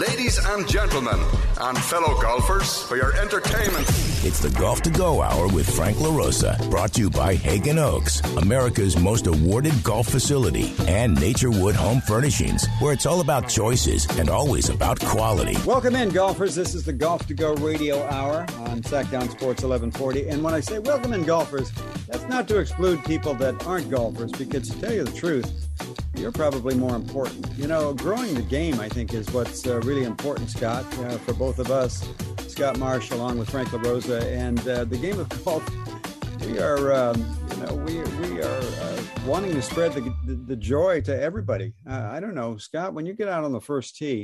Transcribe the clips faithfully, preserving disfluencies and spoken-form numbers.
Ladies and gentlemen, and fellow golfers, for your entertainment. It's the Golf to Go Hour with Frank LaRosa, brought to you by Hagen Oaks, America's most awarded golf facility, and Naturewood Home Furnishings, where it's all about choices and always about quality. Welcome in, golfers. This is the Golf to Go Radio Hour on Sackdown Sports eleven forty. And when I say welcome in, golfers, that's not to exclude people that aren't golfers, because to tell you the truth, you're probably more important. You know, growing the game, I think, is what's uh, really important, Scott, uh, for both of us, Scott Marsh, along with Frank LaRosa, and uh, the game of golf. We are, um, you know, we we are uh, wanting to spread the, the the joy to everybody. Uh, I don't know, Scott, when you get out on the first tee,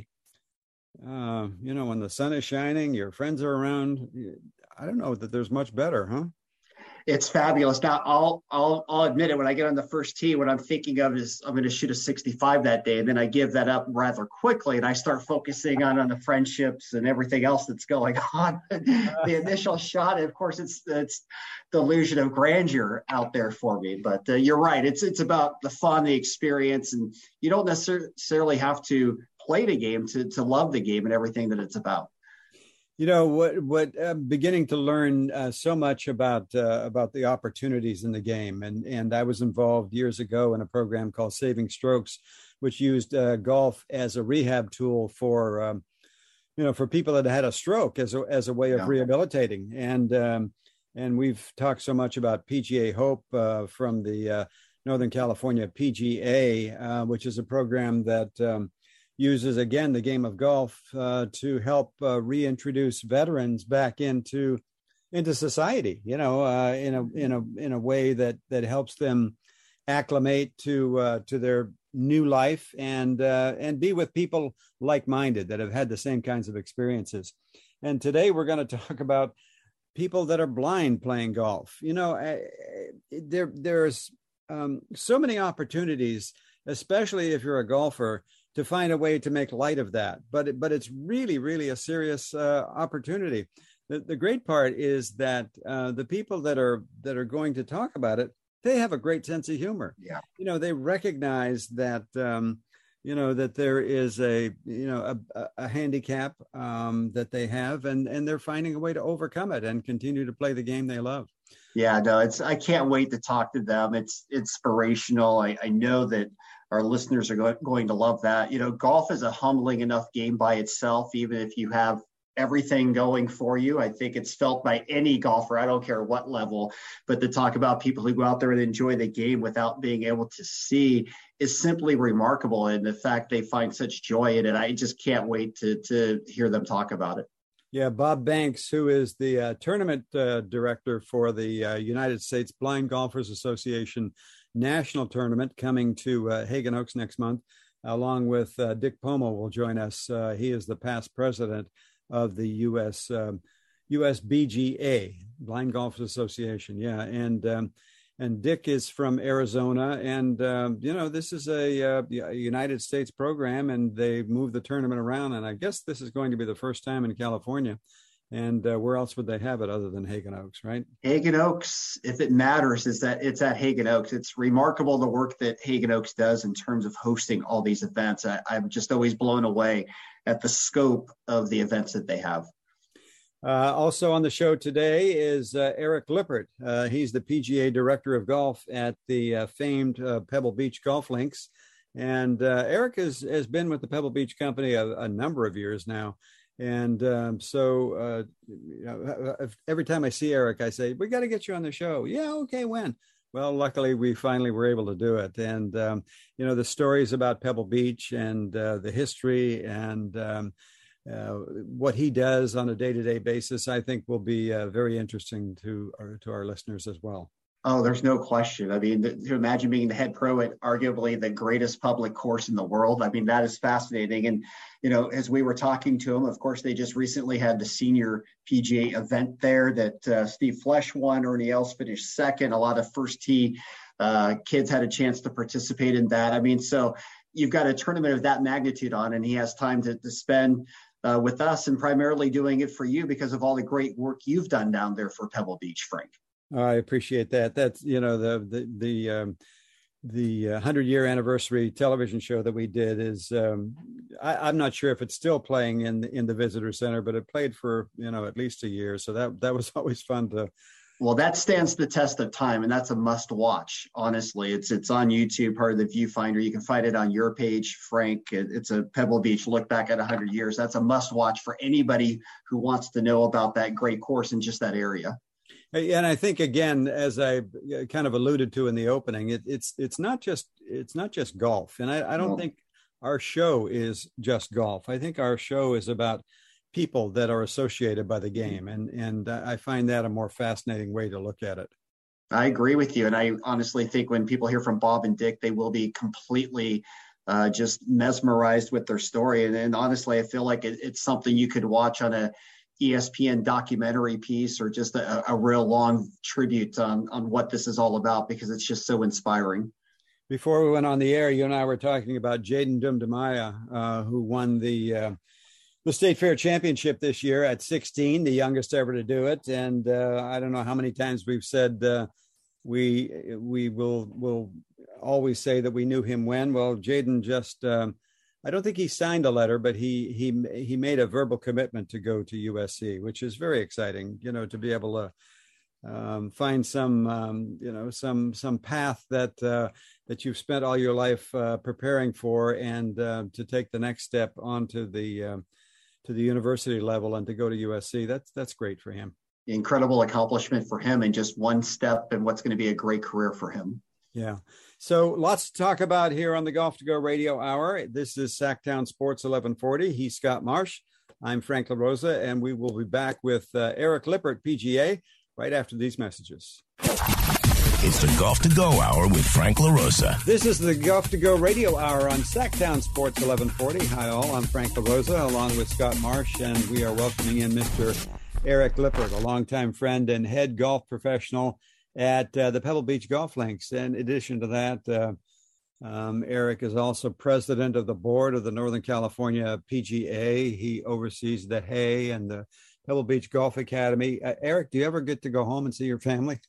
uh, you know, when the sun is shining, your friends are around. I don't know that there's much better, huh? It's fabulous. Now, I'll I'll I'll admit it. When I get on the first tee, what I'm thinking of is I'm going to shoot a sixty-five that day, and then I give that up rather quickly, and I start focusing on on the friendships and everything else that's going on. The initial shot, of course, it's it's the illusion of grandeur out there for me. But uh, you're right. It's it's about the fun, the experience, and you don't necessarily have to play the game to to love the game and everything that it's about. You know what? What I'm beginning to learn uh, so much about uh, about the opportunities in the game, and and I was involved years ago in a program called Saving Strokes, which used uh, golf as a rehab tool for um, you know for people that had a stroke as a as a way of yeah. rehabilitating. And um, and we've talked so much about P G A Hope uh, from the uh, Northern California P G A, uh, which is a program that Um, uses, again, the game of golf uh, to help uh, reintroduce veterans back into into society, you know, uh, in a in a in a way that that helps them acclimate to uh, to their new life and uh, and be with people like-minded that have had the same kinds of experiences. And today we're going to talk about people that are blind playing golf. You know, I, there there's um, so many opportunities, especially if you're a golfer, to find a way to make light of that. But it, but it's really, really a serious uh, opportunity. The, the great part is that uh, the people that are that are going to talk about it, they have a great sense of humor. Yeah. You know, they recognize that, um, you know, that there is a, you know, a, a handicap um, that they have, and, and they're finding a way to overcome it and continue to play the game they love. Yeah, no, it's, I can't wait to talk to them. It's inspirational. I, I know that our listeners are go- going to love that. You know, golf is a humbling enough game by itself, even if you have everything going for you. I think it's felt by any golfer, I don't care what level, but to talk about people who go out there and enjoy the game without being able to see is simply remarkable. And the fact they find such joy in it, I just can't wait to to hear them talk about it. Yeah, Bob Banks, who is the uh, tournament uh, director for the uh, United States Blind Golfers Association National Tournament, coming to uh, Hagen Oaks next month, along with uh, Dick Pomo will join us. Uh, he is the past president of the U S Um, U S B G A, Blind Golfers Association. Yeah, and um, and Dick is from Arizona, and um, you know, this is a, uh, a United States program, and they move the tournament around, and I guess this is going to be the first time in California. And uh, where else would they have it other than Hagen Oaks, right? Hagen Oaks, if it matters, is that it's at Hagen Oaks. It's remarkable the work that Hagen Oaks does in terms of hosting all these events. I, I'm just always blown away at the scope of the events that they have. Uh, also on the show today is uh, Eric Lippert. Uh, he's the P G A Director of Golf at the uh, famed uh, Pebble Beach Golf Links. And uh, Eric has, has been with the Pebble Beach Company a, a number of years now. And um, so uh, you know, every time I see Eric, I say, we got to get you on the show. Yeah, okay, when? Well, luckily, we finally were able to do it. And, um, you know, the stories about Pebble Beach and uh, the history and um, uh, what he does on a day-to-day basis, I think will be uh, very interesting to our, to our listeners as well. Oh, there's no question. I mean, to imagine being the head pro at arguably the greatest public course in the world. I mean, that is fascinating. And, you know, as we were talking to him, of course, they just recently had the senior P G A event there that uh, Steve Flesch won, Ernie Els finished second. A lot of first tee uh, kids had a chance to participate in that. I mean, so you've got a tournament of that magnitude on, and he has time to, to spend uh, with us, and primarily doing it for you because of all the great work you've done down there for Pebble Beach, Frank. I appreciate that. That's, you know, the, the, the, um, the one hundred year anniversary television show that we did is, um, I, I'm not sure if it's still playing in in the visitor center, but it played for, you know, at least a year. So that that was always fun to. Well, that stands the test of time, and that's a must watch. Honestly, it's it's on YouTube, part of the Viewfinder. You can find it on your page, Frank. It, it's a Pebble Beach look back at one hundred years. That's a must watch for anybody who wants to know about that great course in just that area. And I think, again, as I kind of alluded to in the opening, it, it's it's not just it's not just golf, and I, I don't no. think our show is just golf. I think our show is about people that are associated by the game. And, and I find that a more fascinating way to look at it. I agree with you. And I honestly think when people hear from Bob and Dick, they will be completely uh, just mesmerized with their story. And, and honestly, I feel like it, it's something you could watch on a E S P N documentary piece or just a, a real long tribute on, on what this is all about, because it's just so inspiring. Before we went on the air, you and I were talking about Jaden Dumdamaya, uh, who won the uh, the State Fair Championship this year at sixteen, the youngest ever to do it. And uh, I don't know how many times we've said uh, we we will will always say that we knew him when. Well, Jaden just, um, I don't think he signed a letter, but he he he made a verbal commitment to go to U S C, which is very exciting, you know, to be able to um, find some, um, you know, some some path that uh, that you've spent all your life uh, preparing for, and uh, to take the next step onto the uh, to the university level and to go to U S C. That's that's great for him. Incredible accomplishment for him, and just one step in what's going to be a great career for him. Yeah. So lots to talk about here on the Golf to Go Radio Hour. This is Sacktown Sports eleven forty. He's Scott Marsh. I'm Frank LaRosa, and we will be back with uh, Eric Lippert, P G A, right after these messages. It's the Golf to Go Hour with Frank LaRosa. This is the Golf to Go Radio Hour on Sacktown Sports eleven forty. Hi, all. I'm Frank LaRosa, along with Scott Marsh, and we are welcoming in Mister Eric Lippert, a longtime friend and head golf professional at uh, the Pebble Beach Golf Links. And in addition to that, uh, um, Eric is also president of the board of the Northern California P G A. He oversees the Hay and the Pebble Beach Golf Academy. Uh, Eric, do you ever get to go home and see your family?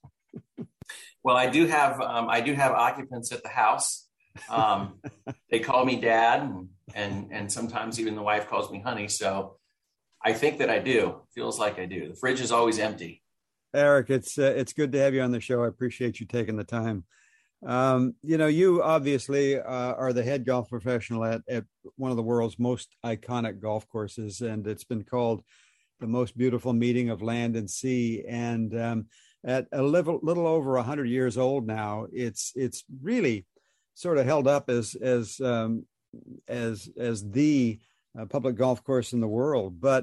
Well, I do have um, I do have occupants at the house. Um, they call me dad, and, and and sometimes even the wife calls me honey. So I think that I do. Feels like I do. The fridge is always empty. Eric, it's uh, it's good to have you on the show. I appreciate you taking the time. Um, you know, you obviously uh, are the head golf professional at, at one of the world's most iconic golf courses, and it's been called the most beautiful meeting of land and sea. And um, at a little, little over one hundred years old now, it's it's really sort of held up as as um, as as the uh, public golf course in the world. But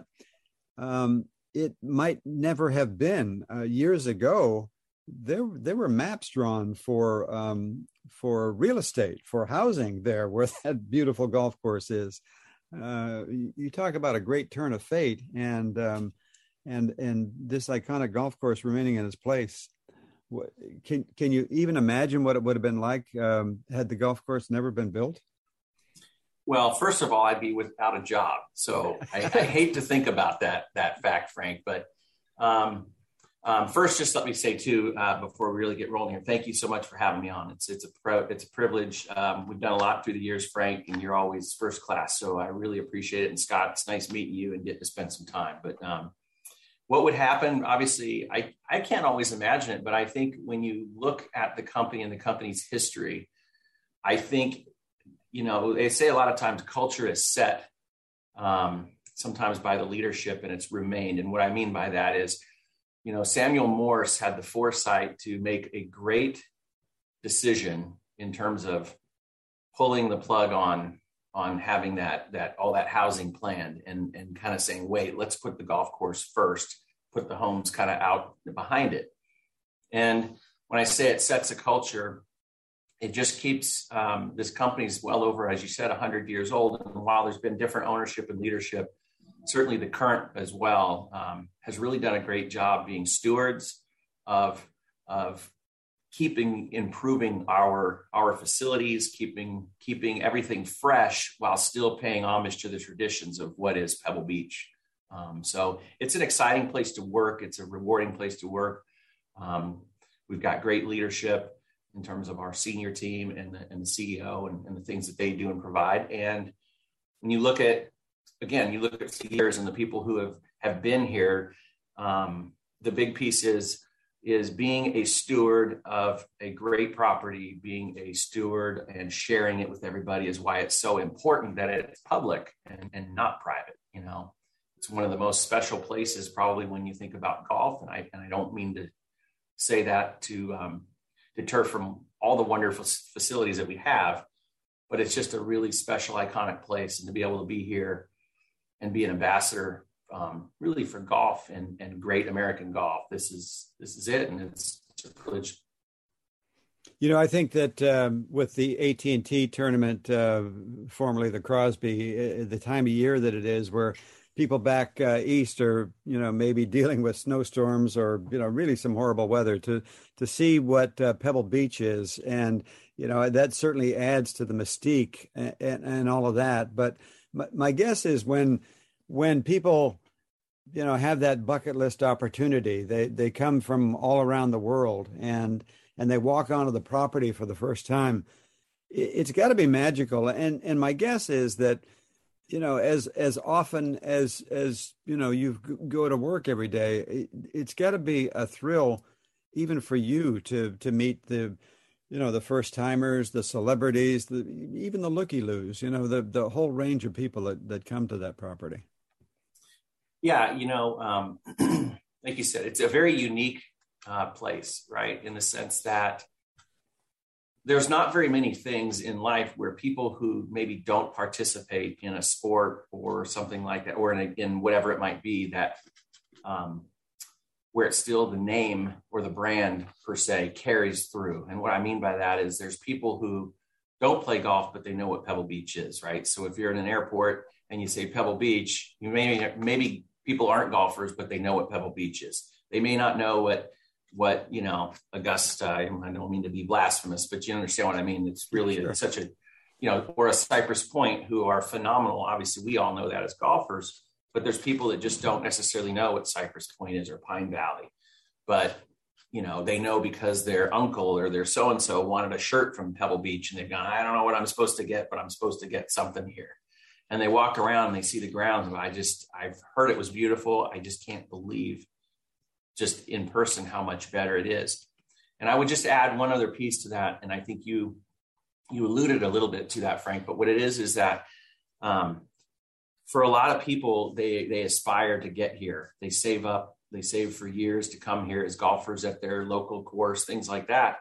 um, it might never have been. Uh, years ago, there there were maps drawn for um, for real estate, for housing there where that beautiful golf course is. Uh, you, you talk about a great turn of fate, and um, and and this iconic golf course remaining in its place. Can can you even imagine what it would have been like um, had the golf course never been built? Well, first of all, I'd be without a job, so I, I hate to think about that that fact, Frank. But um, um, first, just let me say too, uh, before we really get rolling here, thank you so much for having me on. It's it's a pro, it's a privilege. Um, we've done a lot through the years, Frank, and you're always first class. So I really appreciate it. And Scott, it's nice meeting you and getting to spend some time. But um, what would happen? Obviously, I I can't always imagine it, but I think when you look at the company and the company's history, I think, you know, they say a lot of times culture is set um, sometimes by the leadership, and it's remained. And what I mean by that is, you know, Samuel Morse had the foresight to make a great decision in terms of pulling the plug on on having that that all that housing planned, and and kind of saying, wait, let's put the golf course first, put the homes kind of out behind it. And when I say it sets a culture, it just keeps um, this company's well over, as you said, one hundred years old. And while there's been different ownership and leadership, certainly the current as well um, has really done a great job being stewards of of keeping improving our our facilities, keeping keeping everything fresh while still paying homage to the traditions of what is Pebble Beach. Um, so it's an exciting place to work. It's a rewarding place to work. Um, we've got great leadership in terms of our senior team and the, and the C E O and, and the things that they do and provide. And when you look at, again, you look at skiers and the people who have, have been here, um, the big piece is, is being a steward of a great property, being a steward and sharing it with everybody is why it's so important that it's public and, and not private. You know, it's one of the most special places probably when you think about golf. And I, and I don't mean to say that to um, deter from all the wonderful facilities that we have, but it's just a really special, iconic place. And to be able to be here and be an ambassador Um, really for golf and, and great American golf. This is this is it, and it's, it's a privilege. You know, I think that um, with the A T and T tournament, uh, formerly the Crosby, uh, the time of year that it is, where people back uh, east are, you know, maybe dealing with snowstorms or, you know, really some horrible weather, to to see what uh, Pebble Beach is, and you know that certainly adds to the mystique and, and, and all of that. But my, my guess is when. When people, you know, have that bucket list opportunity, they they come from all around the world and and they walk onto the property for the first time. It's got to be magical. And and my guess is that, you know, as as often as as you know you go to work every day, it, it's got to be a thrill, even for you to to meet the, you know, the first timers, the celebrities, the even the looky-loos, you know, the the whole range of people that that come to that property. Yeah, you know, um, like you said, it's a very unique uh, place, right? In the sense that there's not very many things in life where people who maybe don't participate in a sport or something like that, or in, a, in whatever it might be, that um, where it's still the name or the brand per se carries through. And what I mean by that is there's people who don't play golf, but they know what Pebble Beach is, right? So if you're in an airport and you say Pebble Beach, you may maybe people aren't golfers, but they know what Pebble Beach is. They may not know what, what, you know, Augusta, I don't mean to be blasphemous, but you understand what I mean. It's really Sure. a, such a, you know, or a Cypress Point, who are phenomenal. Obviously, we all know that as golfers, but there's people that just don't necessarily know what Cypress Point is or Pine Valley. But, you know, they know because their uncle or their so-and-so wanted a shirt from Pebble Beach, and they've gone, I don't know what I'm supposed to get, but I'm supposed to get something here. And they walk around and they see the grounds. And I just, I've heard it was beautiful. I just can't believe just in person how much better it is. And I would just add one other piece to that. And I think you, you alluded a little bit to that, Frank, but what it is, is that um, for a lot of people, they, they aspire to get here. They save up, they save for years to come here as golfers at their local course, things like that.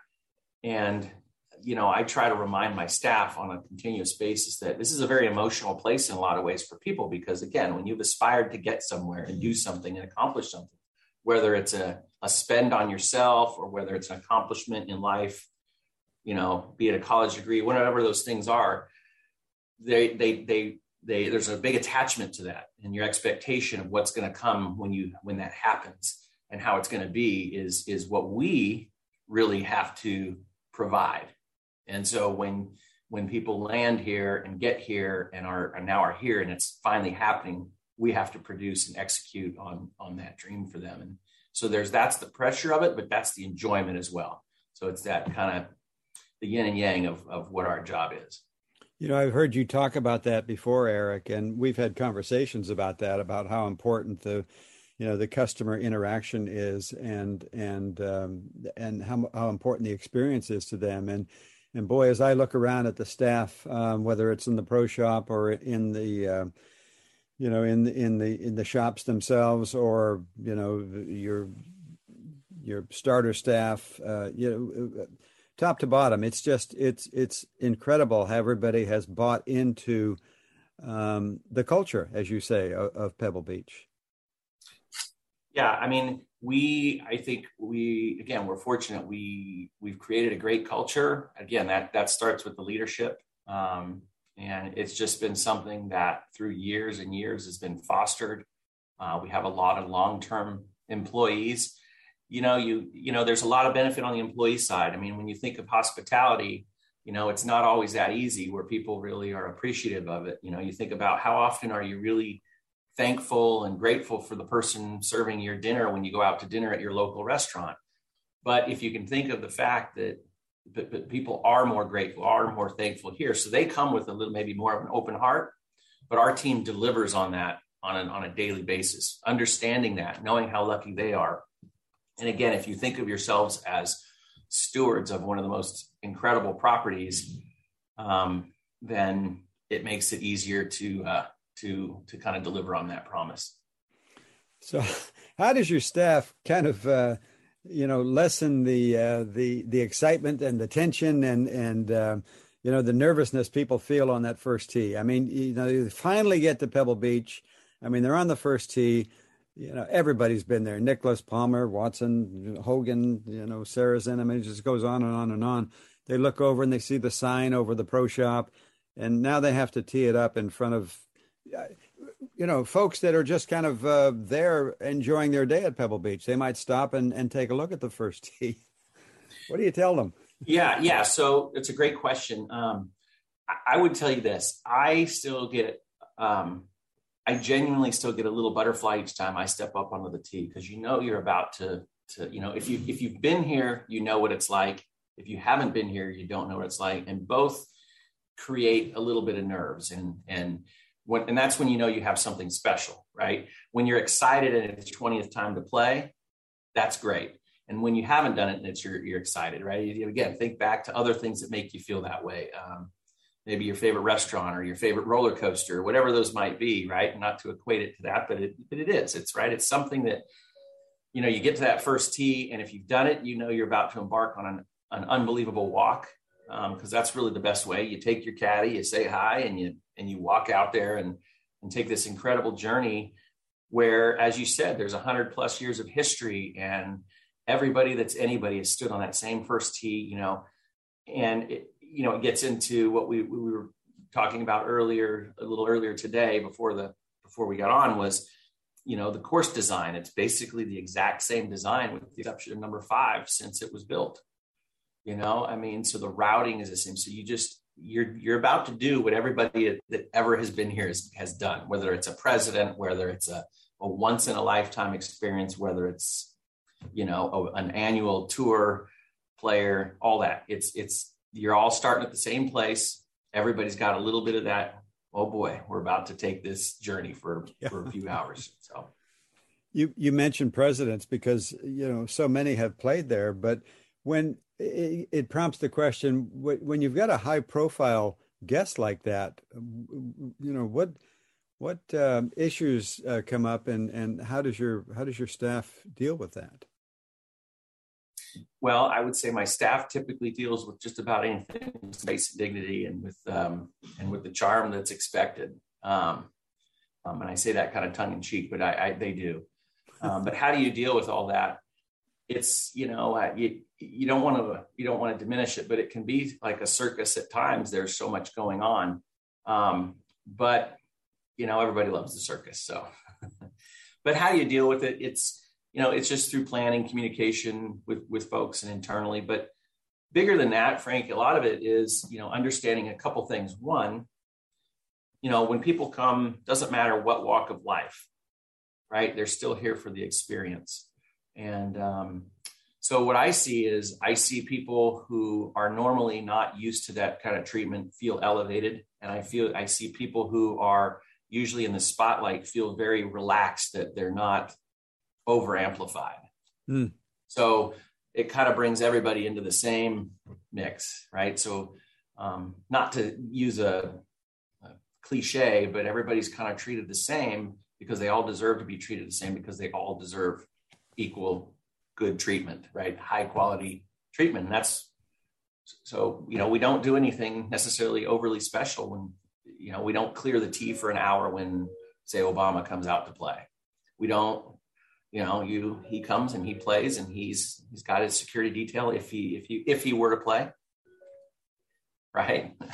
And you know, I try to remind my staff on a continuous basis that this is a very emotional place in a lot of ways for people, because again, when you've aspired to get somewhere and do something and accomplish something, whether it's a, a spend on yourself or whether it's an accomplishment in life, you know, be it a college degree, whatever those things are, they, they, they, they, there's a big attachment to that, and your expectation of what's going to come when you, when that happens and how it's going to be is, is what we really have to provide. And so when when people land here and get here and are and now are here and it's finally happening, we have to produce and execute on on that dream for them. And so there's that's the pressure of it, but that's the enjoyment as well. So it's that kind of the yin and yang of of what our job is. You know, I've heard you talk about that before, Eric, and we've had conversations about that, about how important the you know the customer interaction is, and and um, and how how important the experience is to them. And And boy, as I look around at the staff, um, whether it's in the pro shop or in the, uh, you know, in in the in the shops themselves, or you know your your starter staff, uh, you know, top to bottom, it's just it's it's incredible how everybody has bought into um, the culture, as you say, of, of Pebble Beach. Yeah, I mean, we, I think we, again, we're fortunate. We, we've created a great culture. Again, that, that starts with the leadership. Um, and it's just been something that through years and years has been fostered. Uh, we have a lot of long-term employees. You know, you, you know, there's a lot of benefit on the employee side. I mean, when you think of hospitality, you know, it's not always that easy where people really are appreciative of it. You know, you think about how often are you really thankful and grateful for the person serving your dinner when you go out to dinner at your local restaurant. But if you can think of the fact that but, but people are more grateful, are more thankful here. So they come with a little, maybe more of an open heart. but our team delivers on that on a, on a daily basis, understanding that, knowing how lucky they are. And again, if you think of yourselves as stewards of one of the most incredible properties, um, then it makes it easier to uh, to to kind of deliver on that promise. So, how does your staff kind of uh, you know lessen the uh, the the excitement and the tension and and uh, you know the nervousness people feel on that first tee? I mean, you know, you finally get to Pebble Beach. I mean, they're on the first tee. You know, everybody's been there. Nicholas, Palmer, Watson, Hogan, you know, Sarazen. I mean, it just goes on and on and on. They look over and they see the sign over the pro shop, and now they have to tee it up in front of, you know, folks that are just kind of uh, there enjoying their day at Pebble Beach. They might stop and, and take a look at the first tee. What do you tell them? Yeah, yeah. So it's a great question. Um, I, I would tell you this. I still get um, – I genuinely still get a little butterfly each time I step up onto the tee, because you know you're about to, to, you know, if you if you've been here, you know what it's like. If you haven't been here, you don't know what it's like, and both create a little bit of nerves, and and when and that's when you know you have something special, right? When you're excited and it's twentieth time to play, that's great. And when you haven't done it and it's you're you're excited, right? You, again, think back to other things that make you feel that way. Um, maybe your favorite restaurant or your favorite roller coaster, whatever those might be, right? Not to equate it to that, but it, but it is, it's right. It's something that, you know, you get to that first tee, and if you've done it, you know, you're about to embark on an, an unbelievable walk. Um, cause that's really the best way. You take your caddy, you say hi, and you, and you walk out there and, and take this incredible journey where, as you said, there's a hundred plus years of history, and everybody that's anybody has stood on that same first tee, you know, and it, you know, it gets into what we, we were talking about earlier, a little earlier today before the, before we got on was, you know, the course design. It's basically the exact same design with the exception of number five since it was built, you know, I mean, so the routing is the same. So you just, you're, you're about to do what everybody that ever has been here has, has done, whether it's a president, whether it's a, a once in a lifetime experience, whether it's, you know, a, an annual tour player, all that. It's, it's, you're all starting at the same place. Everybody's got a little bit of that. Oh boy, we're about to take this journey for, yeah. for a few hours. So you, you mentioned presidents because, you know, so many have played there, but when it, it prompts the question, when you've got a high profile guest like that, you know, what, what um, issues uh, come up, and, and how does your, how does your staff deal with that? Well, I would say my staff typically deals with just about anything with grace and dignity, and with um, and with the charm that's expected. Um, um, and I say that kind of tongue in cheek, but I, I they do. Um, but how do you deal with all that? It's, you know, uh, you you don't want to you don't want to diminish it, but it can be like a circus at times. There's so much going on, um, but you know, everybody loves the circus. So, but how do you deal with it? It's You know, it's just through planning, communication with, with folks and internally. But bigger than that, Frank, a lot of it is, you know, understanding a couple things. One, you know, when people come, doesn't matter what walk of life, right? They're still here for the experience. And um, so what I see is I see people who are normally not used to that kind of treatment feel elevated. And I feel I see people who are usually in the spotlight feel very relaxed, that they're not over amplified. Mm. So it kind of brings everybody into the same mix, right? So um, not to use a, a cliche, but everybody's kind of treated the same because they all deserve to be treated the same, because they all deserve equal good treatment, right? High quality treatment. And that's, so, you know, we don't do anything necessarily overly special when, you know, we don't clear the tee for an hour when, say, Obama comes out to play. We don't, you know, you, he comes and he plays, and he's, he's got his security detail if he, if you, if he were to play, right?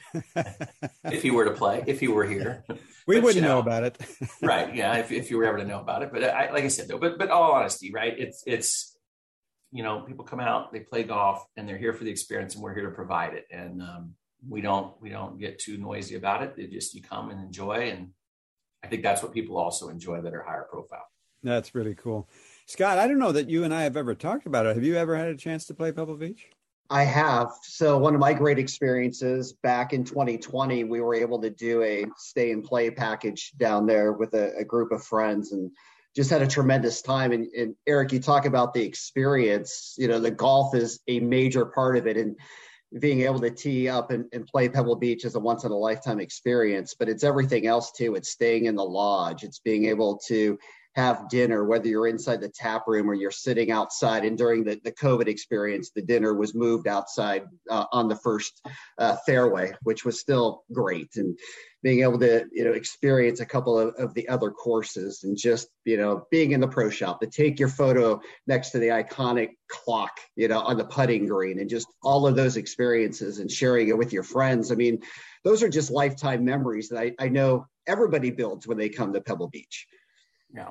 If he were to play, if he were here, we but, wouldn't you know, know about it. Right. Yeah. If, if you were ever to know about it, but I, like I said, though, but, but all honesty, right. It's, it's, you know, people come out, they play golf, and they're here for the experience, and we're here to provide it. And um, we don't, we don't get too noisy about it. They just, you come and enjoy. And I think that's what people also enjoy that are higher profile. That's really cool. Scott, I don't know that you and I have ever talked about it. Have you ever had a chance to play Pebble Beach? I have. So one of my great experiences back in twenty twenty, we were able to do a stay and play package down there with a, a group of friends and just had a tremendous time. And, and Eric, you talk about the experience, you know, the golf is a major part of it. And being able to tee up and, and play Pebble Beach is a once in a lifetime experience, but it's everything else too. It's staying in the lodge. It's being able to have dinner, whether you're inside the tap room or you're sitting outside. And during the, the COVID experience, the dinner was moved outside uh, on the first uh, fairway, which was still great. And being able to, you know, experience a couple of, of the other courses and just, you know, being in the pro shop, to take your photo next to the iconic clock, you know, on the putting green, and just all of those experiences and sharing it with your friends. I mean, those are just lifetime memories that I, I know everybody builds when they come to Pebble Beach. Yeah.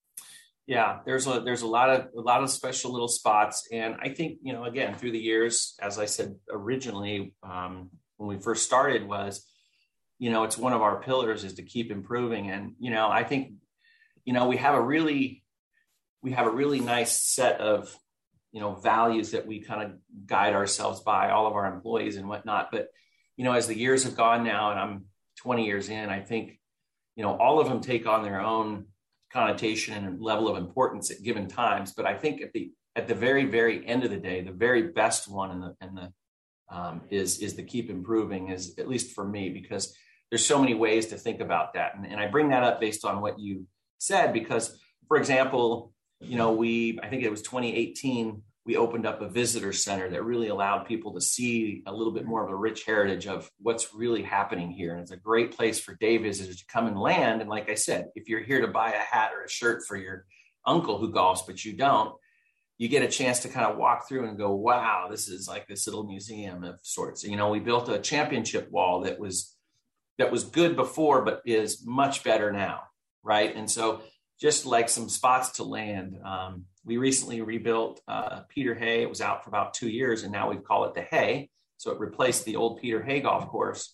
Yeah, there's a there's a lot of a lot of special little spots, and I think, you know, again, through the years, as I said originally, um, when we first started, was, you know, it's one of our pillars is to keep improving, and you know, I think, you know, we have a really we have a really nice set of, you know, values that we kind of guide ourselves by, all of our employees and whatnot. But you know, as the years have gone now, and I'm twenty years in, I think, you know, all of them take on their own connotation and level of importance at given times. But I think at the at the very, very end of the day, the very best one in the in the um, is is the keep improving, is at least for me, because there's so many ways to think about that. And, and I bring that up based on what you said, because, for example, you know, we I think it was twenty eighteen, we opened up a visitor center that really allowed people to see a little bit more of a rich heritage of what's really happening here. And it's a great place for day visitors to come and land. And like I said, if you're here to buy a hat or a shirt for your uncle who golfs, but you don't, you get a chance to kind of walk through and go, wow, this is like this little museum of sorts. You know, we built a championship wall that was, that was good before, but is much better now. Right. And so just like some spots to land, um, we recently rebuilt uh, Peter Hay. It was out for about two years, and now we call it the Hay. So it replaced the old Peter Hay golf course.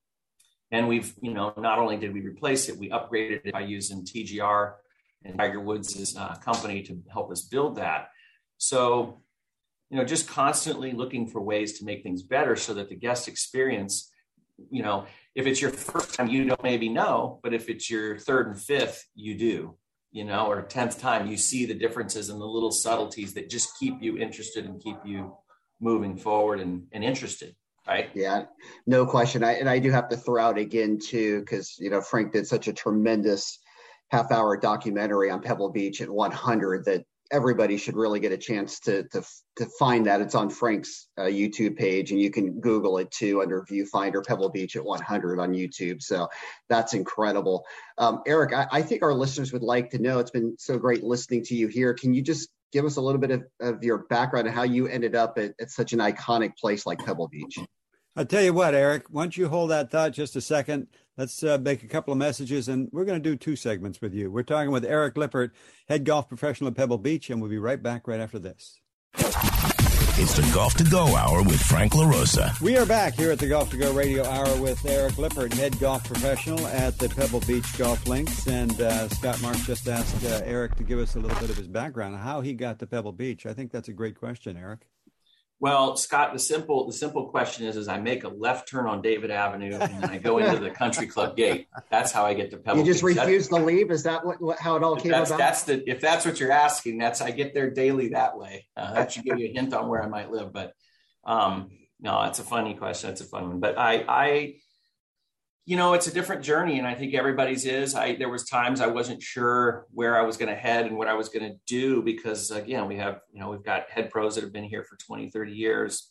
And we've, you know, not only did we replace it, we upgraded it by using T G R and Tiger Woods' uh, company to help us build that. So, you know, just constantly looking for ways to make things better so that the guest experience, you know, if it's your first time, you don't maybe know, but if it's your third and fifth, you do. You know, or tenth time, you see the differences and the little subtleties that just keep you interested and keep you moving forward and, and interested, right? Yeah, no question. I, and I do have to throw out again, too, because, you know, Frank did such a tremendous half hour documentary on Pebble Beach at one hundred that everybody should really get a chance to to, to find that. It's on Frank's uh, YouTube page, and you can Google it too under Viewfinder Pebble Beach at one hundred on YouTube. So that's incredible. Um, Eric, I, I think our listeners would like to know, it's been so great listening to you here. Can you just give us a little bit of, of your background and how you ended up at, at such an iconic place like Pebble Beach? I'll tell you what, Eric, why don't you hold that thought just a second? Let's uh, make a couple of messages, and we're going to do two segments with you. We're talking with Eric Lippert, head golf professional at Pebble Beach, and we'll be right back right after this. It's the Golf to Go Hour with Frank LaRosa. We are back here at the Golf to Go Radio Hour with Eric Lippert, head golf professional at the Pebble Beach Golf Links. And uh, Scott Marks just asked uh, Eric to give us a little bit of his background, how he got to Pebble Beach. I think that's a great question, Eric. Well, Scott, the simple the simple question is, is I make a left turn on David Avenue and then I go into the country club gate. That's how I get to Pebble Beach. You just refuse to leave? Is that what, what how it all came that's, about? That's the if that's what you're asking, that's I get there daily that way. Uh, that should give you a hint on where I might live. But um, no, that's a funny question. That's a fun one. But I, I, you know, it's a different journey, and I think everybody's is. I there was times I wasn't sure where I was going to head and what I was going to do, because again, we have, you know, we've got head pros that have been here for twenty, thirty years.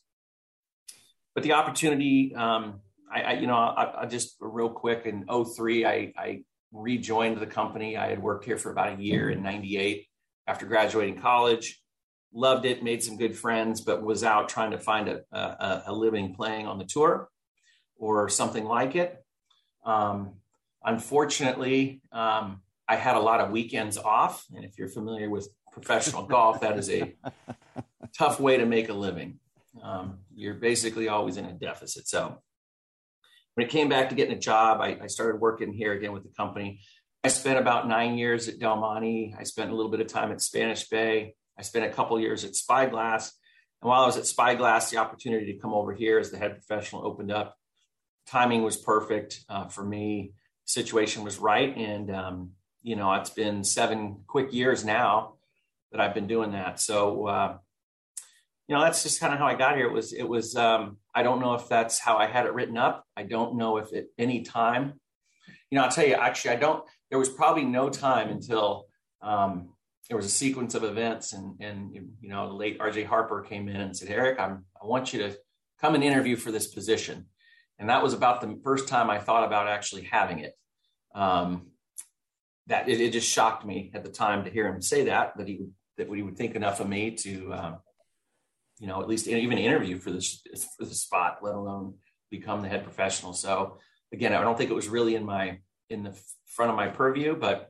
But the opportunity, um, I, I, you know, I, I just real quick in oh three, I, I rejoined the company. I had worked here for about a year in ninety-eight after graduating college. Loved it, made some good friends, but was out trying to find a, a, a living playing on the tour or something like it. Um, unfortunately, um, I had a lot of weekends off. And if you're familiar with professional golf, that is a tough way to make a living. Um, you're basically always in a deficit. So when it came back to getting a job, I, I started working here again with the company. I spent about nine years at Del Monte. I spent a little bit of time at Spanish Bay. I spent a couple years at Spyglass. And while I was at Spyglass, the opportunity to come over here as the head professional opened up. Timing was perfect uh, for me. Situation was right. And, um, you know, it's been seven quick years now that I've been doing that. So, uh, you know, that's just kind of how I got here. It was, it was, um, I don't know if that's how I had it written up. I don't know if at any time, you know, I'll tell you, actually, I don't, there was probably no time until um, there was a sequence of events and, and, you know, the late R J Harper came in and said, Eric, I'm, I want you to come and interview for this position. And that was about the first time I thought about actually having it. Um, that it, it just shocked me at the time to hear him say that, that he would, that he would think enough of me to, um, you know, at least even interview for this, for the spot, let alone become the head professional. So again, I don't think it was really in my, in the front of my purview, but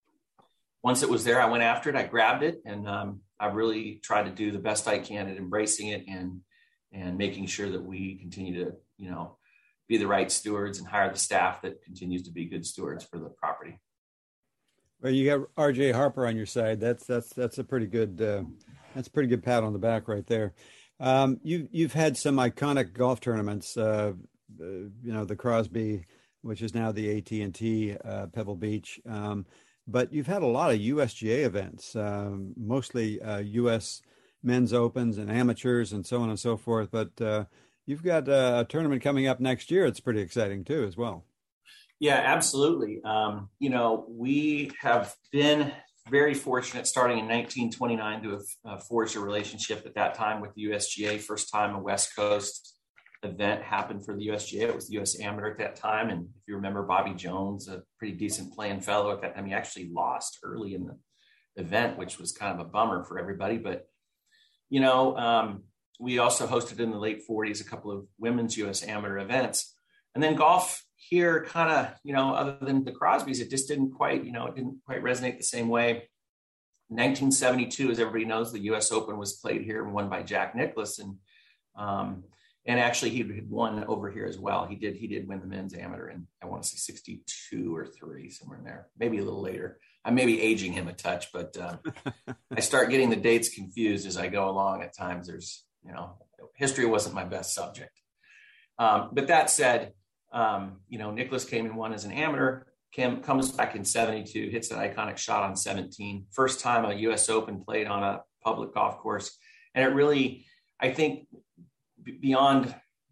once it was there, I went after it, I grabbed it, and um, I really tried to do the best I can at embracing it and, and making sure that we continue to, you know, be the right stewards and hire the staff that continues to be good stewards for the property. Well, you got R J Harper on your side. That's, that's, that's a pretty good, uh, That's a pretty good pat on the back right there. Um, you, you've had some iconic golf tournaments, uh, uh, you know, the Crosby, which is now the A T and T uh, Pebble Beach. Um, but you've had a lot of U S G A events, um, mostly uh, U S men's opens and amateurs and so on and so forth. But uh, you've got a tournament coming up next year. It's pretty exciting too, as well. Yeah, absolutely. Um, you know, we have been very fortunate starting in nineteen twenty-nine to have uh, forged a relationship at that time with the U S G A. First time a West Coast event happened for the U S G A. It was the U S Amateur at that time. And if you remember Bobby Jones, a pretty decent playing fellow at that time, he actually lost early in the event, which was kind of a bummer for everybody. But, you know, um, we also hosted in the late forties a couple of women's U S Amateur events. And then golf here kind of, you know, other than the Crosbys, it just didn't quite, you know, it didn't quite resonate the same way. nineteen seventy-two, as everybody knows, the U S Open was played here and won by Jack Nicklaus. And, um, and actually he had won over here as well. He did, he did win the men's amateur in, I want to say sixty-two or three, somewhere in there, maybe a little later. I may be aging him a touch, but um, I start getting the dates confused as I go along. At times there's, you know, history wasn't my best subject. Um, but that said, Um, you know, Nicklaus came and won as an amateur, Kim comes back in seventy-two, hits an iconic shot on seventeen. First time a U S Open played on a public golf course. And it really, I think b- beyond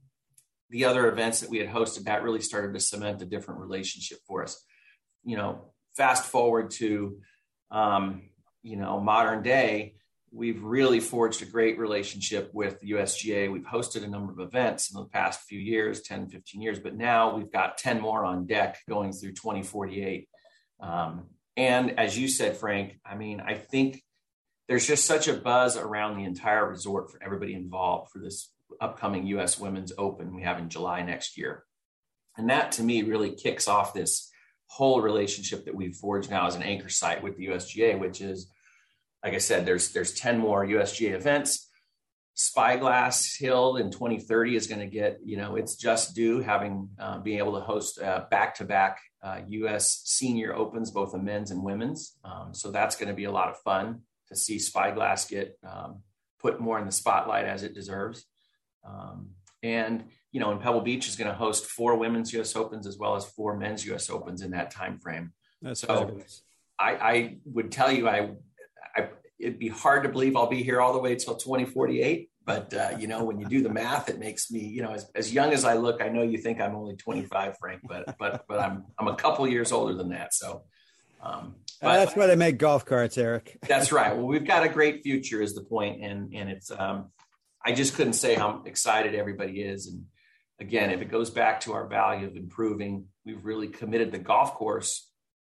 the other events that we had hosted, that really started to cement a different relationship for us. You know, fast forward to, um, you know, modern day, we've really forged a great relationship with the U S G A. We've hosted a number of events in the past few years, ten, fifteen years, but now we've got ten more on deck going through twenty forty-eight. Um, and as you said, Frank, I mean, I think there's just such a buzz around the entire resort for everybody involved for this upcoming U S Women's Open we have in July next year. And that to me really kicks off this whole relationship that we've forged now as an anchor site with the U S G A, which is, like I said, there's there's ten more U S G A events. Spyglass Hill in twenty thirty is going to get, you know, it's just due, having uh, being able to host uh, back-to-back uh, U S Senior Opens, both the men's and women's. Um, so that's going to be a lot of fun to see Spyglass get um, put more in the spotlight as it deserves. Um, and, you know, and Pebble Beach is going to host four women's U S Opens as well as four men's U S Opens in that time frame. That's so fabulous. I, I would tell you, I I, it'd be hard to believe I'll be here all the way till twenty forty-eight. But, uh, you know, when you do the math, it makes me, you know, as, as young as I look, I know you think I'm only twenty-five, Frank, but, but, but I'm, I'm a couple years older than that. So, um, but, uh, that's why they make golf carts, Eric. That's right. Well, we've got a great future is the point. And, and it's, um, I just couldn't say how excited everybody is. And again, if it goes back to our value of improving, we've really committed the golf course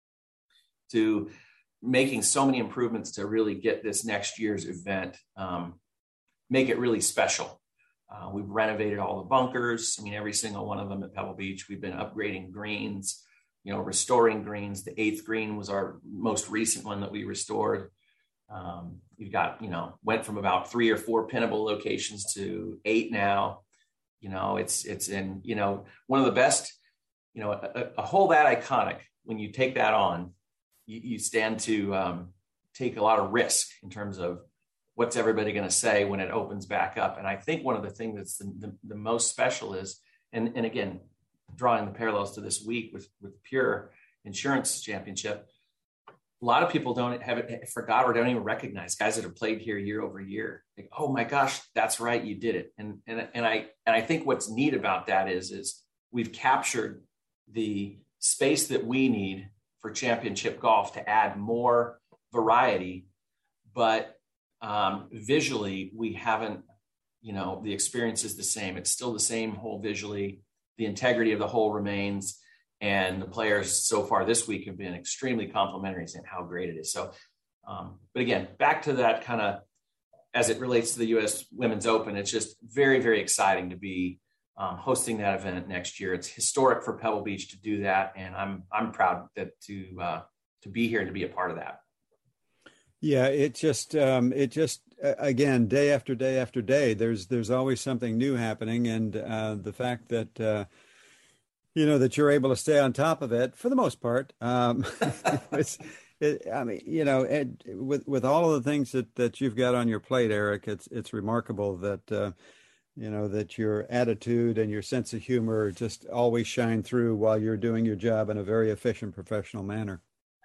to making so many improvements to really get this next year's event, um, make it really special. Uh, we've renovated all the bunkers. I mean, every single one of them at Pebble Beach. We've been upgrading greens, you know, restoring greens. The eighth green was our most recent one that we restored. Um, you've got, you know, went from about three or four pinnable locations to eight now. You know, it's, it's in, you know, one of the best, you know, a, a hole that iconic, when you take that on, you, you stand to um, take a lot of risk in terms of what's everybody going to say when it opens back up? And I think one of the things that's the, the, the most special is, and, and again, drawing the parallels to this week with, with Pure Insurance Championship, a lot of people don't have it, forgot or don't even recognize guys that have played here year over year. Like, oh my gosh, that's right, you did it. And and and I and I think what's neat about that is is we've captured the space that we need for championship golf to add more variety, but um, visually we haven't, you know, the experience is the same. It's still the same whole visually. The integrity of the whole remains, and the players so far this week have been extremely complimentary saying how great it is. So, um, but again, back to that kind of, as it relates to the U S Women's Open, it's just very, very exciting to be um, hosting that event next year. It's historic for Pebble Beach to do that, and I'm I'm proud that to uh, to be here and to be a part of that. Yeah, it just um, it just uh, again, day after day after day, there's there's always something new happening, and uh, the fact that uh, you know that you're able to stay on top of it for the most part. Um, it's, it, I mean, you know, it, with with all of the things that, that you've got on your plate, Eric, it's it's remarkable that uh, you know that your attitude and your sense of humor just always shine through while you're doing your job in a very efficient, professional manner.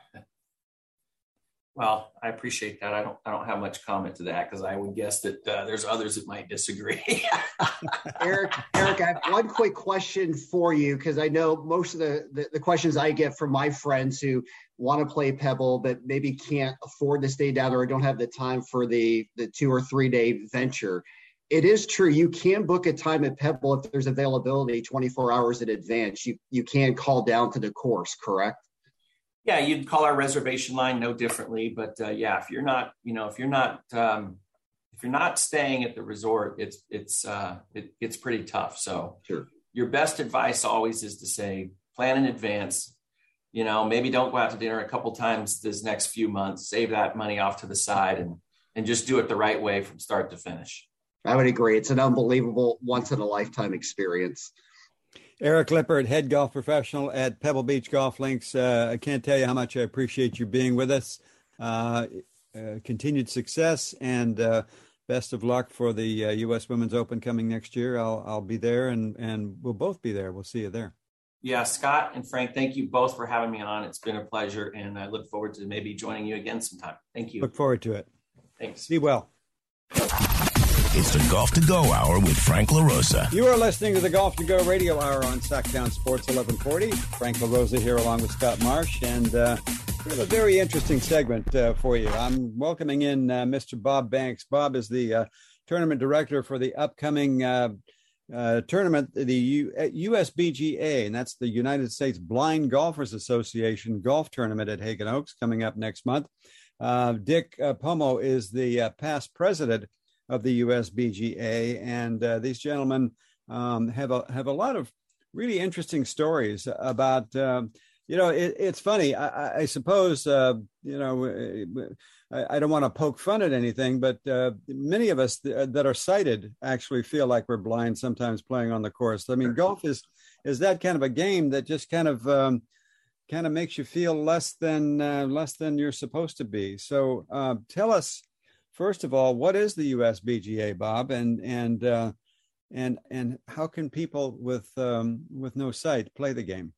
Well, I appreciate that. I don't. I don't have much comment to that because I would guess that uh, there's others that might disagree. Eric, Eric, I have one quick question for you because I know most of the, the the questions I get from my friends who want to play Pebble but maybe can't afford to stay down or don't have the time for the the two or three day venture. It is true. You can book a time at Pebble if there's availability twenty-four hours in advance. You you can call down to the course, correct? Yeah, you'd call our reservation line no differently, but uh, yeah, if you're not, you know, if you're not, um, if you're not staying at the resort, it's it's uh, it, it's pretty tough. So sure. Your best advice always is to say plan in advance. You know, maybe don't go out to dinner a couple times this next few months. Save that money off to the side and and just do it the right way from start to finish. I would agree. It's an unbelievable once in a lifetime experience. Eric Lippert, head golf professional at Pebble Beach Golf Links. Uh, I can't tell you how much I appreciate you being with us. Uh, uh, continued success and uh, best of luck for the uh, U S Women's Open coming next year. I'll I'll be there, and and we'll both be there. We'll see you there. Yeah, Scott and Frank, thank you both for having me on. It's been a pleasure, and I look forward to maybe joining you again sometime. Thank you. Look forward to it. Thanks. Be well. It's the Golf to Go Hour with Frank LaRosa. You are listening to the Golf to Go Radio Hour on Sacktown Sports eleven forty. Frank LaRosa here along with Scott Marsh, and uh, we have a very interesting segment uh, for you. I'm welcoming in uh, Mister Bob Banks. Bob is the uh, tournament director for the upcoming uh, uh, tournament, the U- U S B G A, and that's the United States Blind Golfers Association golf tournament at Hagen Oaks coming up next month. Uh, Dick uh, Pomo is the uh, past president of the U S B G A, and uh, these gentlemen um, have a have a lot of really interesting stories about. Uh, you know, it, it's funny. I, I suppose uh, you know I, I don't want to poke fun at anything, but uh, many of us th- that are sighted actually feel like we're blind sometimes playing on the course. I mean, golf is is that kind of a game that just kind of um, kind of makes you feel less than uh, less than you're supposed to be. So uh, tell us. First of all, what is the U S B G A, Bob, and and uh, and and how can people with um, with no sight play the game?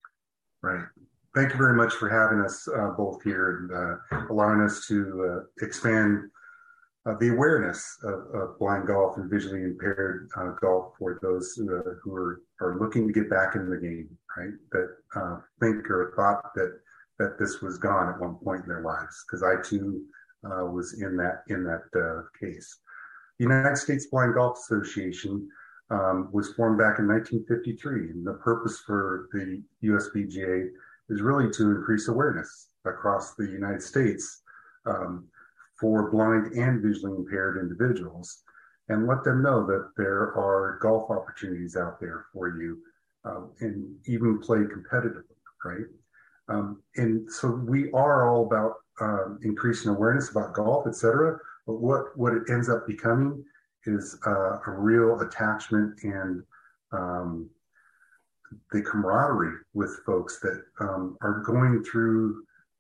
Right. Thank you very much for having us uh, both here and uh, allowing us to uh, expand uh, the awareness of, of blind golf and visually impaired uh, golf for those uh, who are, are looking to get back into the game, right? That uh, think or thought that that this was gone at one point in their lives, because I too. Uh, was in that in that uh, case. The United States Blind Golf Association um, was formed back in nineteen fifty-three, and the purpose for the U S B G A is really to increase awareness across the United States um, for blind and visually impaired individuals, and let them know that there are golf opportunities out there for you, uh, and even play competitively, right? Um, and so we are all about Um, increasing awareness about golf, et cetera. But what, what it ends up becoming is uh, a real attachment and um, the camaraderie with folks that um, are going through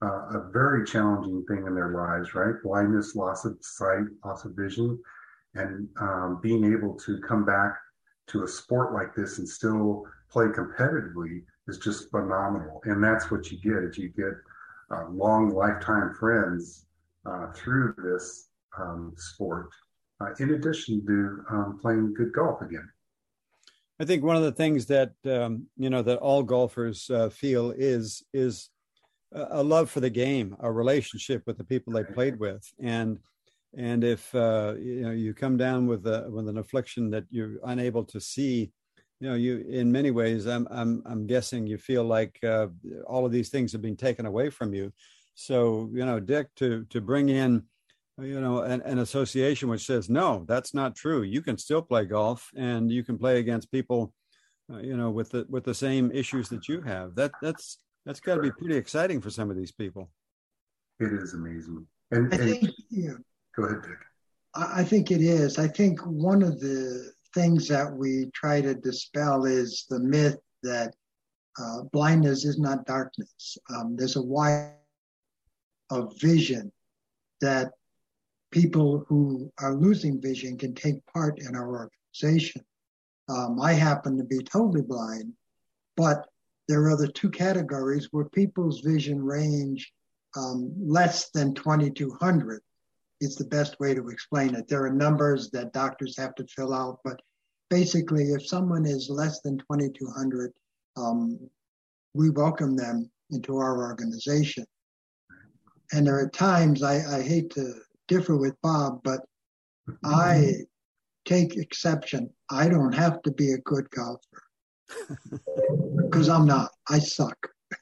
uh, a very challenging thing in their lives, right? Blindness, loss of sight, loss of vision, and um, being able to come back to a sport like this and still play competitively is just phenomenal. And that's what you get, is you get uh, long lifetime friends uh, through this um, sport, uh, in addition to um, playing good golf again. I think one of the things that, um, you know, that all golfers uh, feel is, is a love for the game, a relationship with the people they played with. And, and if, uh, you know, you come down with a, with an affliction that you're unable to see, you know, you, in many ways, I'm, I'm, I'm guessing you feel like uh, all of these things have been taken away from you. So, you know, Dick, to, to bring in, you know, an, an association which says, no, that's not true. You can still play golf and you can play against people, uh, you know, with the, with the same issues that you have. That that's, that's got to be pretty exciting for some of these people. It is amazing. And, I and think, yeah, go ahead, Dick. I think it is. I think one of the things that we try to dispel is the myth that uh, blindness is not darkness. Um, there's a wide of vision that people who are losing vision can take part in our organization. Um, I happen to be totally blind, but there are the two categories where people's vision range um, less than twenty-two hundred is the best way to explain it. There are numbers that doctors have to fill out, but basically if someone is less than twenty-two hundred, um, we welcome them into our organization. And there are times, I, I hate to differ with Bob, but I take exception. I don't have to be a good golfer because I'm not. I suck.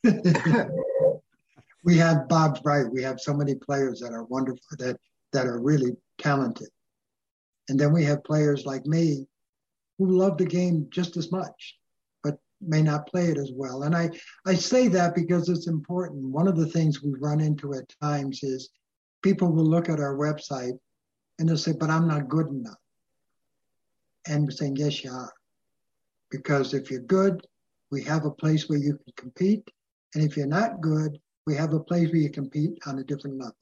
We have, Bob's right, we have so many players that are wonderful, that, that are really talented. And then we have players like me who love the game just as much, but may not play it as well. And I, I say that because it's important. One of the things we run into at times is people will look at our website and they'll say, but I'm not good enough. And we're saying, yes, you are. Because if you're good, we have a place where you can compete. And if you're not good, we have a place where you compete on a different level.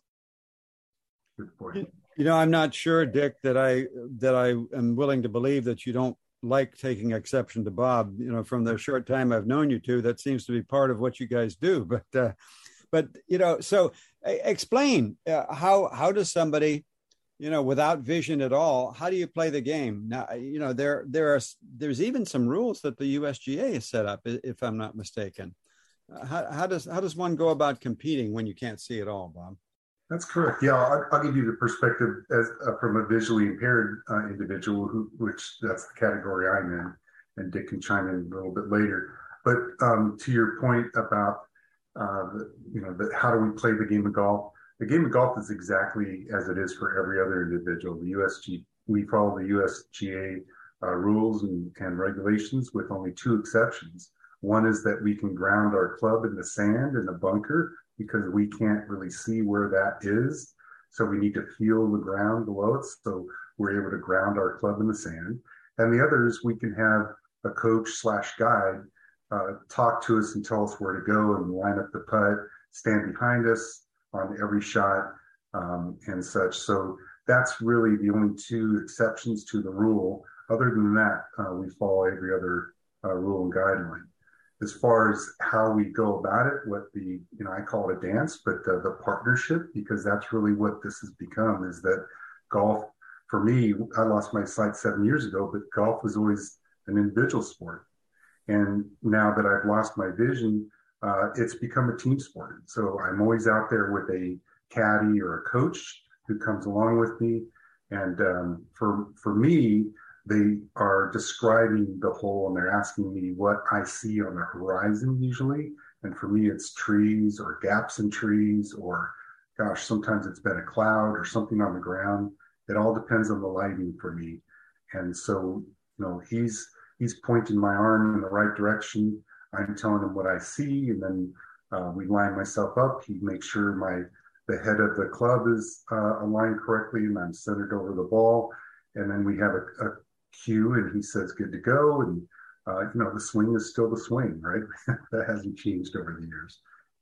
Good point. You know, I'm not sure, Dick, that I that I am willing to believe that you don't like taking exception to Bob. You know, from the short time I've known you two, that seems to be part of what you guys do. But, uh, but you know, so explain uh, how how does somebody, you know, without vision at all, how do you play the game? Now, you know, there there are there's even some rules that the U S G A has set up, if I'm not mistaken. Uh, how how does how does one go about competing when you can't see at all, Bob? That's correct. Yeah, I'll, I'll give you the perspective as uh, from a visually impaired uh, individual, who, which that's the category I'm in, and Dick can chime in a little bit later. But um, to your point about uh, the, you know, the, how do we play the game of golf? The game of golf is exactly as it is for every other individual. The U S G, we follow the U S G A uh, rules and, and regulations with only two exceptions. One is that we can ground our club in the sand in the bunker because we can't really see where that is. So we need to feel the ground below it. So we're able to ground our club in the sand. And the other is we can have a coach slash guide uh, talk to us and tell us where to go and line up the putt, stand behind us on every shot um, and such. So that's really the only two exceptions to the rule. Other than that, uh, we follow every other uh, rule and guideline. As far as how we go about it, what the, you know, I call it a dance, but the, the partnership, because that's really what this has become, is that golf, for me, I lost my sight seven years ago, but golf was always an individual sport. And now that I've lost my vision, uh, it's become a team sport. So I'm always out there with a caddy or a coach who comes along with me. And um, for for me, they are describing the hole and they're asking me what I see on the horizon usually. And for me, it's trees or gaps in trees, or gosh, sometimes it's been a cloud or something on the ground. It all depends on the lighting for me. And so, you know, he's, he's pointing my arm in the right direction. I'm telling him what I see. And then uh, we line myself up. He makes sure my, the head of the club is uh, aligned correctly and I'm centered over the ball. And then we have a, a cue and he says, good to go. And, uh, you know, the swing is still the swing, right? That hasn't changed over the years.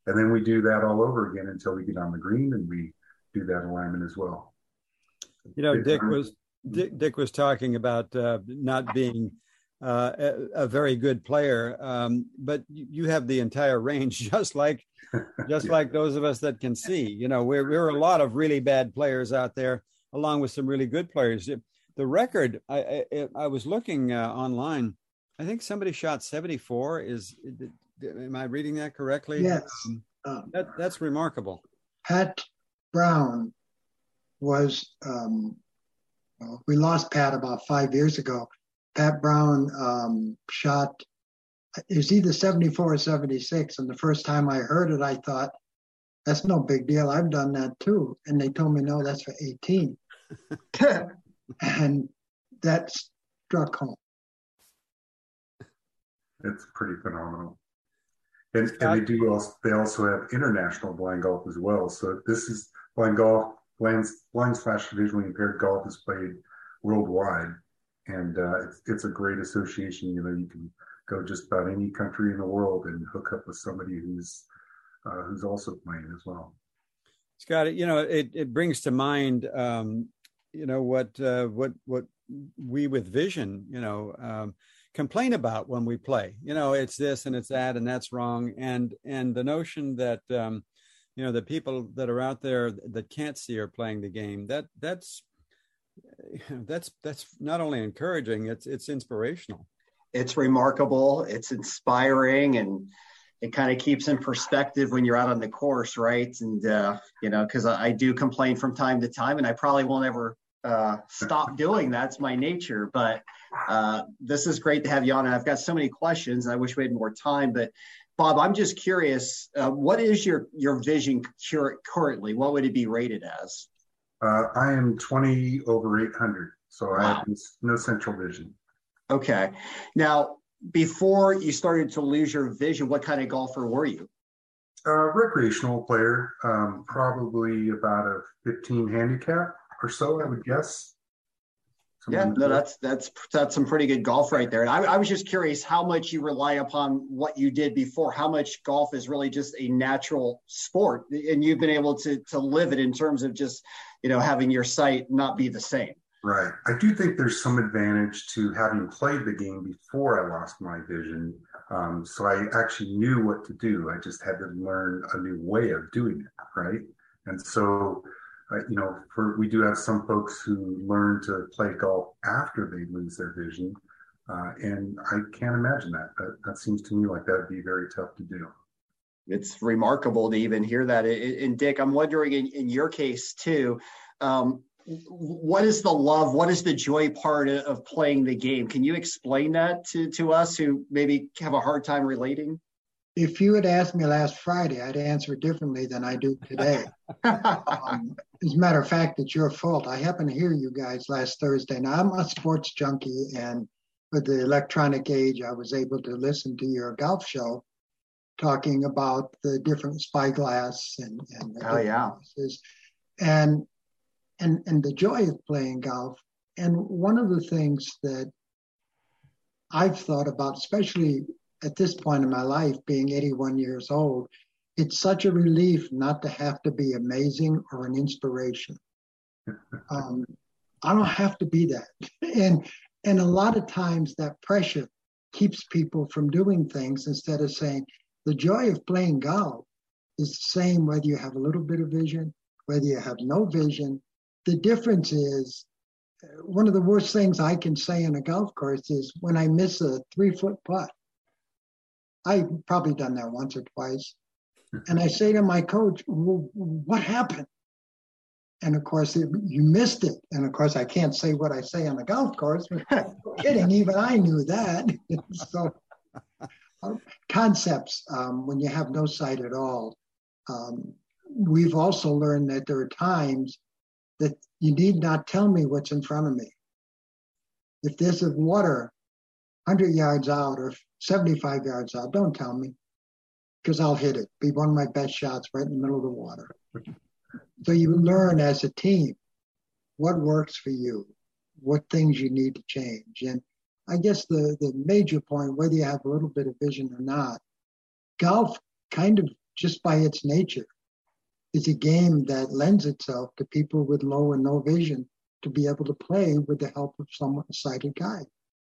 And then we do that all over again until we get on the green, and we do that alignment as well. You know, Dick was Dick, Dick was talking about uh, not being uh, a, a very good player, um, but you have the entire range, just like just yeah. like those of us that can see. You know, we're we're a lot of really bad players out there, along with some really good players. The record, I I, I was looking uh, online. I think somebody shot seventy-four. Is am I reading that correctly? Yes. Um, um, that, that's remarkable. Pat Brown was, um, well, we lost Pat about five years ago. Pat Brown um, shot, it was either seventy-four or seventy-six. And the first time I heard it, I thought, that's no big deal. I've done that too. And they told me, no, that's for eighteen. And that struck home. It's pretty phenomenal. And, and they do also, they also have international blind golf as well. So this is blind golf, blind, blind slash visually impaired golf is played worldwide. And uh, it's, it's a great association. You know, you can go just about any country in the world and hook up with somebody who's uh, who's also playing as well. Scott, you know, it, it brings to mind, um, you know, what uh, what what we with vision, you know, um, complain about when we play. You know, it's this and it's that and that's wrong. And and the notion that um, you know, the people that are out there that can't see are playing the game, that that's that's that's not only encouraging, it's it's inspirational. It's remarkable, it's inspiring, and it kind of keeps in perspective when you're out on the course, right? And uh, you know, because I, I do complain from time to time, and I probably won't ever uh, stop doing that. It's my nature. But uh, this is great to have you on. And I've got so many questions, and I wish we had more time. But Bob, I'm just curious, uh, what is your your vision cur- currently? What would it be rated as? Uh, I am twenty over eight hundred, so wow. I have no central vision. Okay. Now, before you started to lose your vision, what kind of golfer were you? Uh, recreational player, um, probably about a fifteen handicap or so, I would guess. Something yeah, no, that's that's that's some pretty good golf right there. And I, I was just curious how much you rely upon what you did before, how much golf is really just a natural sport, and you've been able to to live it in terms of just, you know, having your sight not be the same. Right. I do think there's some advantage to having played the game before I lost my vision. Um, so I actually knew what to do. I just had to learn a new way of doing it. Right. And so, uh, you know, for, we do have some folks who learn to play golf after they lose their vision. Uh, and I can't imagine that. that. That seems to me like that would be very tough to do. It's remarkable to even hear that. And Dick, I'm wondering in, in your case too, um, what is the love? What is the joy part of playing the game? Can you explain that to, to us who maybe have a hard time relating? If you had asked me last Friday, I'd answer differently than I do today. um, as a matter of fact, it's your fault. I happened to hear you guys last Thursday. Now, I'm a sports junkie, and with the electronic age, I was able to listen to your golf show talking about the different spyglass and, and the oh, yeah. Places. And And and the joy of playing golf. And one of the things that I've thought about, especially at this point in my life, being eighty-one years old, it's such a relief not to have to be amazing or an inspiration. Um, I don't have to be that. And and a lot of times that pressure keeps people from doing things instead of saying, the joy of playing golf is the same whether you have a little bit of vision, whether you have no vision. The difference is, one of the worst things I can say on a golf course is when I miss a three-foot putt. I've probably done that once or twice. And I say to my coach, well, what happened? And of course, it, you missed it. And of course, I can't say what I say on the golf course. But no kidding, even I knew that. So uh, concepts, um, when you have no sight at all. Um, we've also learned that there are times that you need not tell me what's in front of me. If there's a water one hundred yards out or seventy-five yards out, don't tell me, because I'll hit it. Be one of my best shots right in the middle of the water. So you learn as a team what works for you, what things you need to change. And I guess the, the major point, whether you have a little bit of vision or not, golf kind of just by its nature, is a game that lends itself to people with low and no vision to be able to play with the help of some sighted guide.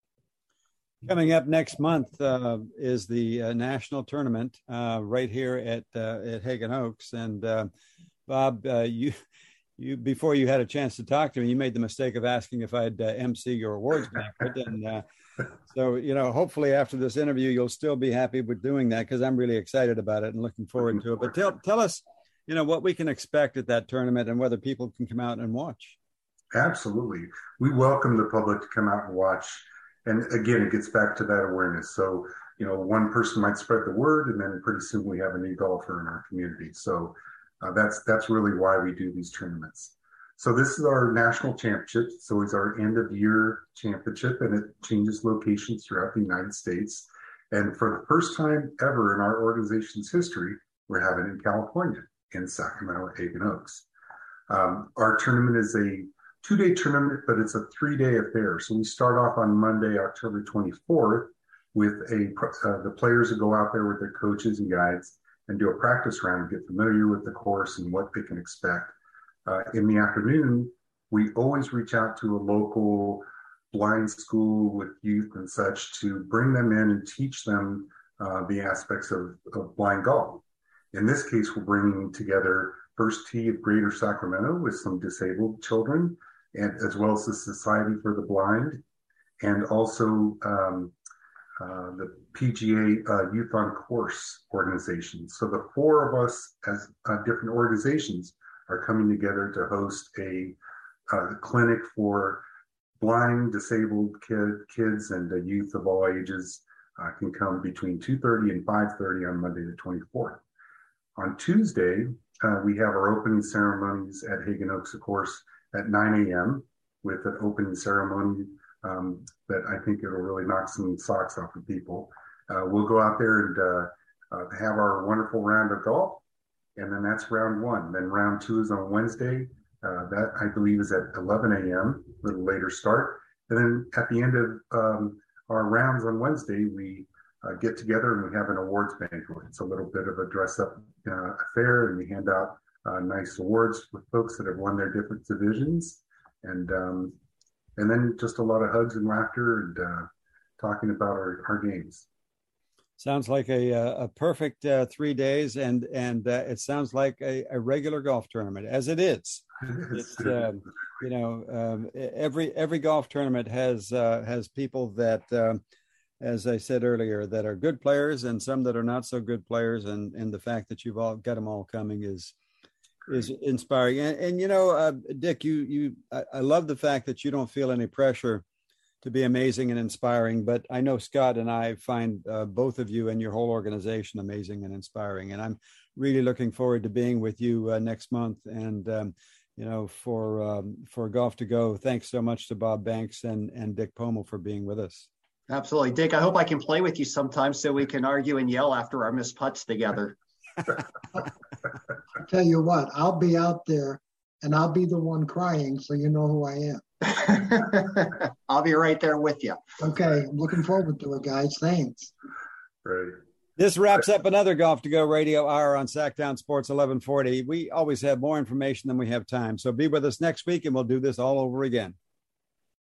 Coming up next month uh, is the uh, national tournament uh, right here at uh, at Hagen Oaks. And uh, Bob, uh, you you before you had a chance to talk to me, you made the mistake of asking if I'd uh, M C your awards banquet. And uh, so, you know, hopefully after this interview, you'll still be happy with doing that, because I'm really excited about it and looking forward to it. But tell tell us, you know, what we can expect at that tournament and whether people can come out and watch. Absolutely. We welcome the public to come out and watch. And again, it gets back to that awareness. So, you know, one person might spread the word, and then pretty soon we have a new golfer in our community. So uh, that's that's really why we do these tournaments. So this is our national championship. So it's our end of year championship, and it changes locations throughout the United States. And for the first time ever in our organization's history, we're having it in California, in Sacramento at Hagen Oaks. Um, our tournament is a two-day tournament, but it's a three-day affair. So we start off on Monday, October twenty-fourth, with a uh, the players that go out there with their coaches and guides and do a practice round, get familiar with the course and what they can expect. Uh, in the afternoon, we always reach out to a local blind school with youth and such to bring them in and teach them uh, the aspects of, of blind golf. In this case, we're bringing together First Tee of Greater Sacramento with some disabled children, and as well as the Society for the Blind, and also um, uh, the P G A uh, Youth on Course organization. So the four of us as uh, different organizations are coming together to host a uh, clinic for blind, disabled kid, kids and uh, youth of all ages. Uh, can come between two thirty and five thirty on Monday the twenty-fourth. On Tuesday, uh, we have our opening ceremonies at Hagen Oaks, of course, at nine a.m. with an opening ceremony um, that I think it'll really knock some socks off of people. Uh, we'll go out there and uh, uh, have our wonderful round of golf, and then that's round one. Then round two is on Wednesday. Uh, that, I believe, is at eleven a.m., a little later start. And then at the end of um, our rounds on Wednesday, we uh, get together and we have an awards banquet. It's a little bit of a dress-up uh, affair, and we hand out Uh, nice awards with folks that have won their different divisions, and um, and then just a lot of hugs and laughter and uh, talking about our, our games. Sounds like a a perfect uh, three days, and and uh, it sounds like a, a regular golf tournament, as it is. It's uh, you know um, every every golf tournament has uh, has people that, uh, as I said earlier, that are good players and some that are not so good players, and and the fact that you've all got them all coming is. is inspiring. And, and you know, uh, Dick, you, you, I, I love the fact that you don't feel any pressure to be amazing and inspiring, but I know Scott and I find uh, both of you and your whole organization amazing and inspiring. And I'm really looking forward to being with you uh, next month. And, um, you know, for, um, for Golf to Go, thanks so much to Bob Banks and, and Dick Pommel for being with us. Absolutely. Dick, I hope I can play with you sometime so we can argue and yell after our missed putts together. I'll tell you what, I'll be out there and I'll be the one crying, so you know who I am. I'll be right there with you. Okay, I'm looking forward to it, guys. Thanks. Right. This wraps up another Golf to Go radio hour on Sacktown Sports eleven forty. We always have more information than we have time, so be with us next week and we'll do this all over again.